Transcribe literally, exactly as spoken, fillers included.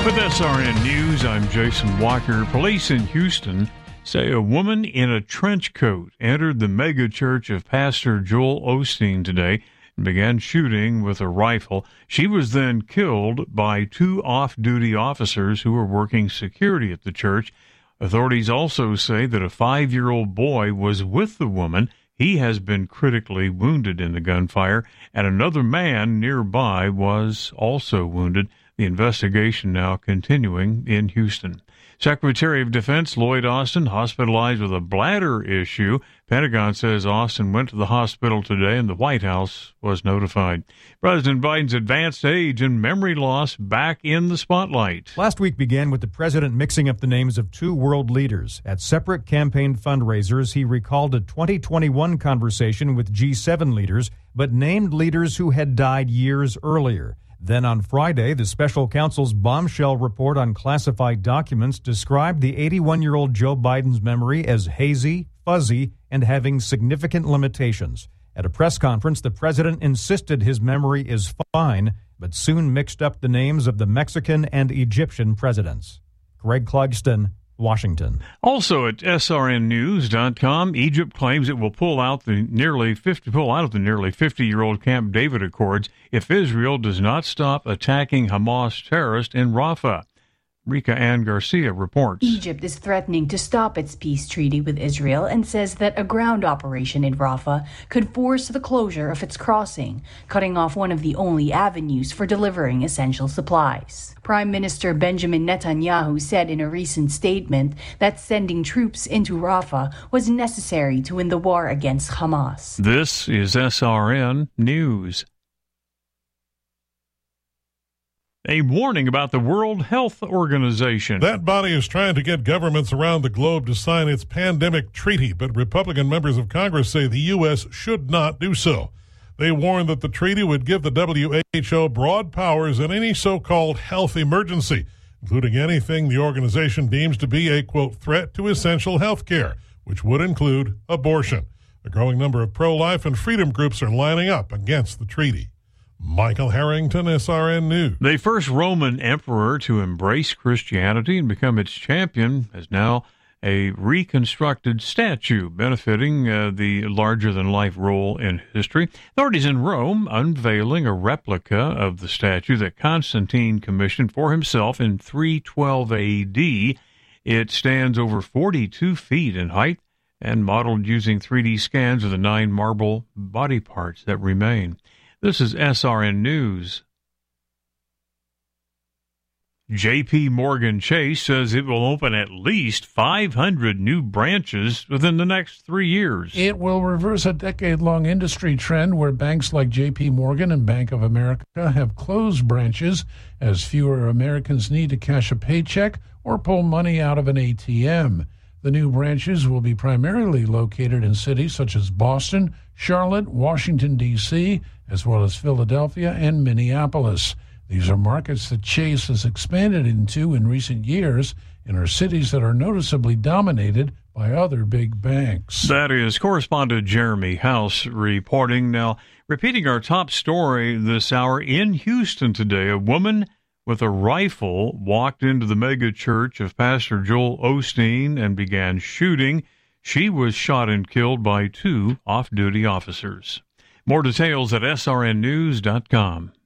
With S R N News, I'm Jason Walker. Police in Houston say a woman in a trench coat entered the mega church of Pastor Joel Osteen today and began shooting with a rifle. She was then killed by two off-duty officers who were working security at the church. Authorities also say that a five-year-old boy was with the woman. He has been critically wounded in the gunfire, and another man nearby was also wounded. The investigation now continuing in Houston. Secretary of Defense Lloyd Austin hospitalized with a bladder issue. Pentagon says Austin went to the hospital today and the White House was notified. President Biden's advanced age and memory loss back in the spotlight. Last week began with the president mixing up the names of two world leaders. At separate campaign fundraisers, he recalled a twenty twenty-one conversation with G seven leaders, but named leaders who had died years earlier. Then on Friday, the special counsel's bombshell report on classified documents described the eighty-one-year-old Joe Biden's memory as hazy, fuzzy, and having significant limitations. At a press conference, the president insisted his memory is fine, but soon mixed up the names of the Mexican and Egyptian presidents. Greg Clugston, Washington. Also at S R N news dot com, Egypt claims it will pull out the nearly fifty pull out of the nearly fifty-year-old Camp David Accords if Israel does not stop attacking Hamas terrorists in Rafah. Rika Ann Garcia reports. Egypt is threatening to stop its peace treaty with Israel and says that a ground operation in Rafah could force the closure of its crossing, cutting off one of the only avenues for delivering essential supplies. Prime Minister Benjamin Netanyahu said in a recent statement that sending troops into Rafah was necessary to win the war against Hamas. This is S R N News. A warning about the World Health Organization. That body is trying to get governments around the globe to sign its pandemic treaty, but Republican members of Congress say the U S should not do so. They warn that the treaty would give the W H O broad powers in any so-called health emergency, including anything the organization deems to be a, quote, threat to essential health care, which would include abortion. A growing number of pro-life and freedom groups are lining up against the treaty. Michael Harrington, S R N News. The first Roman emperor to embrace Christianity and become its champion has now a reconstructed statue benefiting uh, the larger-than-life role in history. Authorities in Rome unveiling a replica of the statue that Constantine commissioned for himself in three twelve A D. It stands over forty-two feet in height and modeled using three D scans of the nine marble body parts that remain. This is S R N News. J P Morgan Chase says it will open at least five hundred new branches within the next three years. It will reverse a decade-long industry trend where banks like J P Morgan and Bank of America have closed branches as fewer Americans need to cash a paycheck or pull money out of an A T M. The new branches will be primarily located in cities such as Boston, Charlotte, Washington, D C, as well as Philadelphia and Minneapolis. These are markets that Chase has expanded into in recent years and are cities that are noticeably dominated by other big banks. That is correspondent Jeremy House reporting. Now, repeating our top story this hour, in Houston today, a woman with a rifle walked into the mega church of Pastor Joel Osteen and began shooting. She was shot and killed by two off-duty officers. More details at S R N news dot com.